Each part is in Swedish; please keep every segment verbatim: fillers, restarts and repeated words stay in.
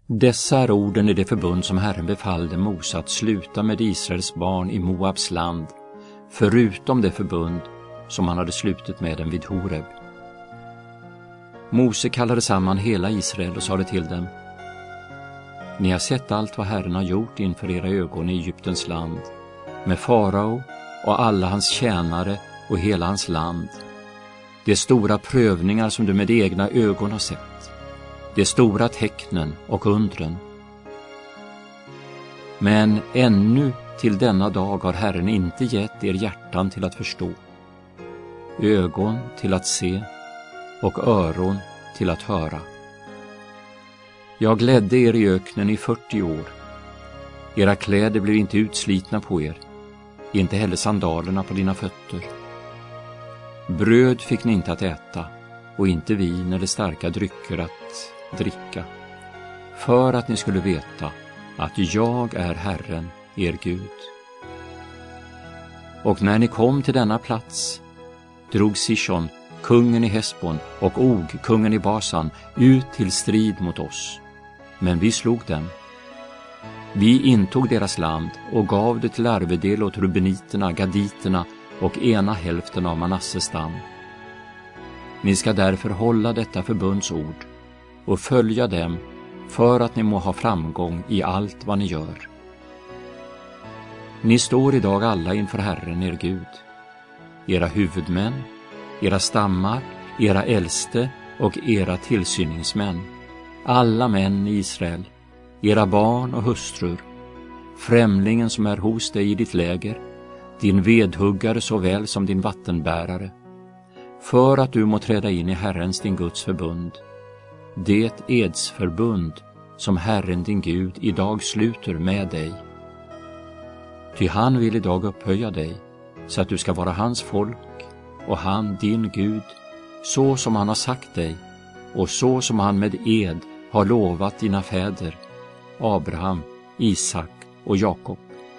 Dessa är orden i det förbund som Herren befallde Mose att sluta med Israels barn i Moabs land, förutom det förbund som han hade slutit med dem vid Horeb. Mose kallade samman hela Israel och sade till dem: Ni har sett allt vad Herren har gjort inför era ögon i Egyptens land, med farao och alla hans tjänare och hela hans land. De stora prövningar som du med egna ögon har sett, de stora tecknen och undren. Men ännu till denna dag har Herren inte gett er hjärtan till att förstå, ögon till att se och öron till att höra. Jag glädde er i öknen i fyrtio år. Era kläder blev inte utslitna på er, inte heller sandalerna på dina fötter. Bröd fick ni inte att äta, och inte vin eller starka drycker att dricka, för att ni skulle veta att jag är Herren, er Gud. Och när ni kom till denna plats, drog Sishon, kungen i Hesbon, och Og, kungen i Basan, ut till strid mot oss. Men vi slog dem. Vi intog deras land och gav det till arvedel åt rubeniterna, gaditerna och ena hälften av Manasses stam. Ni ska därför hålla detta förbunds ord och följa dem, för att ni må ha framgång i allt vad ni gör. Ni står idag alla inför Herren, er Gud, era huvudmän, era stammar, era äldste och era tillsyningsmän, alla män i Israel, era barn och hustrur, främlingen som är hos dig i ditt läger, din vedhuggare såväl som din vattenbärare, för att du må träda in i Herrens din Guds förbund, det edsförbund som Herren din Gud idag sluter med dig. Ty han vill idag upphöja dig, så att du ska vara hans folk och han din Gud, så som han har sagt dig och så som han med ed har lovat dina fäder, Abraham, Isak och Jakob.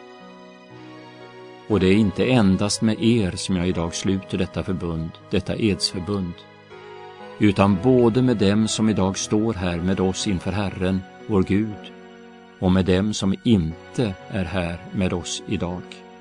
Och det är inte endast med er som jag idag sluter detta förbund, detta edsförbund, utan både med dem som idag står här med oss inför Herren, vår Gud, och med dem som inte är här med oss idag.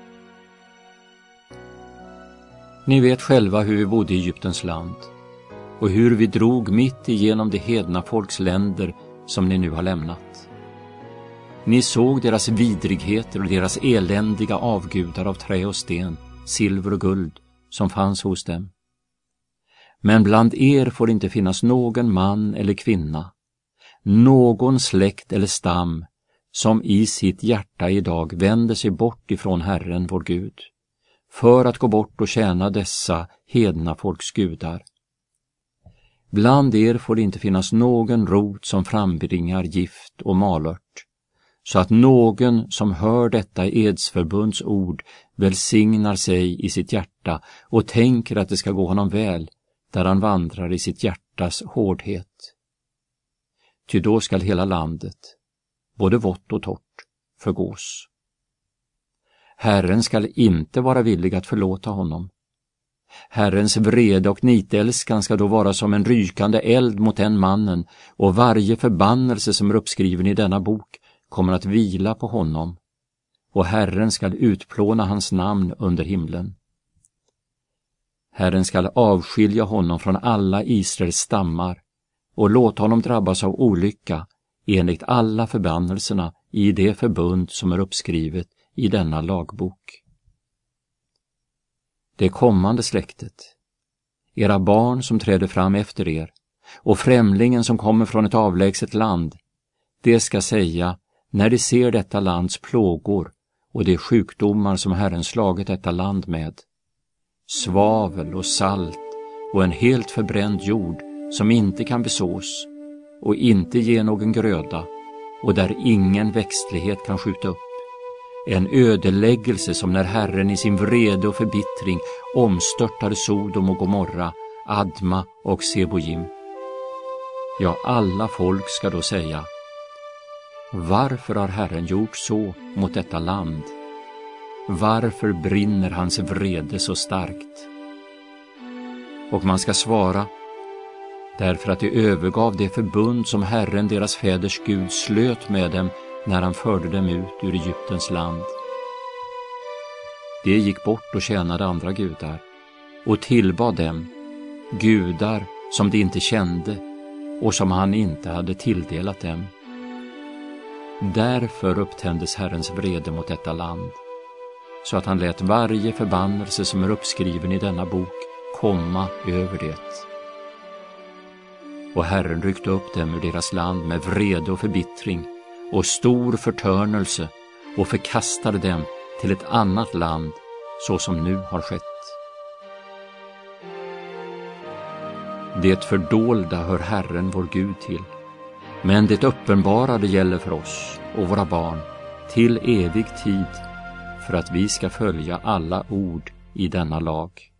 Ni vet själva hur vi bodde i Egyptens land och hur vi drog mitt igenom de hedna folks länder som ni nu har lämnat. Ni såg deras vidrigheter och deras eländiga avgudar av trä och sten, silver och guld som fanns hos dem. Men bland er får inte finnas någon man eller kvinna, någon släkt eller stam som i sitt hjärta idag vänder sig bort ifrån Herren vår Gud, för att gå bort och tjäna dessa hedna folks gudar. Bland er får det inte finnas någon rot som frambringar gift och malört, så att någon som hör detta edsförbunds ord välsignar sig i sitt hjärta och tänker att det ska gå honom väl där han vandrar i sitt hjärtas hårdhet. Ty då skall hela landet, både vått och torrt, förgås. Herren skall inte vara villig att förlåta honom. Herrens vrede och nitälskan ska då vara som en rykande eld mot den mannen, och varje förbannelse som är uppskriven i denna bok kommer att vila på honom, och Herren skall utplåna hans namn under himlen. Herren skall avskilja honom från alla Israels stammar och låta honom drabbas av olycka enligt alla förbannelserna i det förbund som är uppskrivet i denna lagbok. Det kommande släktet, era barn som träder fram efter er och främlingen som kommer från ett avlägset land, det ska säga när de ser detta lands plågor och de sjukdomar som Herren slagit detta land med, svavel och salt och en helt förbränd jord som inte kan besås och inte ge någon gröda och där ingen växtlighet kan skjuta upp, en ödeläggelse som när Herren i sin vrede och förbittring omstörtade Sodom och Gomorra, Adma och Sebojim. Ja, alla folk ska då säga: varför har Herren gjort så mot detta land? Varför brinner hans vrede så starkt? Och man ska svara: därför att de övergav det förbund som Herren, deras fäders Gud, slöt med dem när han förde dem ut ur Egyptens land. De gick bort och tjänade andra gudar och tillbad dem, gudar som de inte kände och som han inte hade tilldelat dem. Därför upptändes Herrens vrede mot detta land, så att han lät varje förbannelse som är uppskriven i denna bok komma över det. Och Herren ryckte upp dem ur deras land med vrede och förbittring och stor förtörnelse och förkastade dem till ett annat land, så som nu har skett. Det fördolda hör Herren vår Gud till, men det uppenbarade gäller för oss och våra barn till evig tid, för att vi ska följa alla ord i denna lag.